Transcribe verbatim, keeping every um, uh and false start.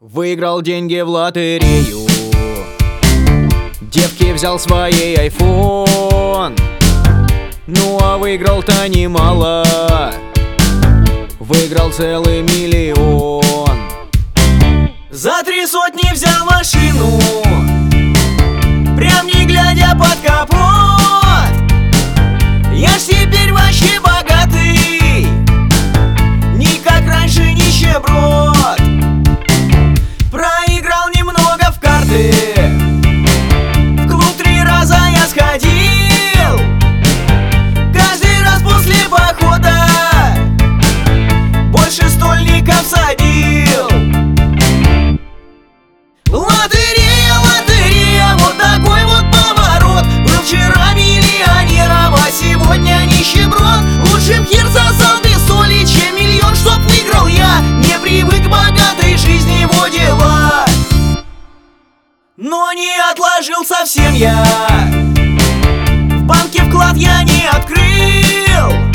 Выиграл деньги в лотерею, девки взял своей айфон. Ну а выиграл-то немало, выиграл целый миллион. За три сотни взял машину, прям не глядя под капот. Я ж теперь вообще богатый, не как раньше нищеброд. Проиграл немного в карты, в клуб три раза я сходил. Каждый раз после похода больше стольников садил. Лотерея, лотерея, вот такой вот поворот. Был вчера миллионером, а сегодня нищеброд. Лучше б хер сосал без соли, чем миллион, чтоб выиграл я. Не привык к богатой жизни, его дела, но не отложил совсем я. В банке вклад я не открыл,